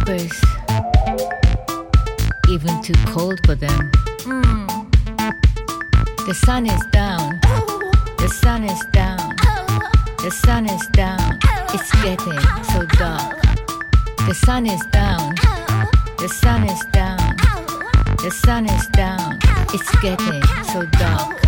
sleepers, even too cold for them. The sun is down, the sun is down, the sun is down, it's getting so dark. The sun is down, the sun is down, the sun is down, it's getting so dark.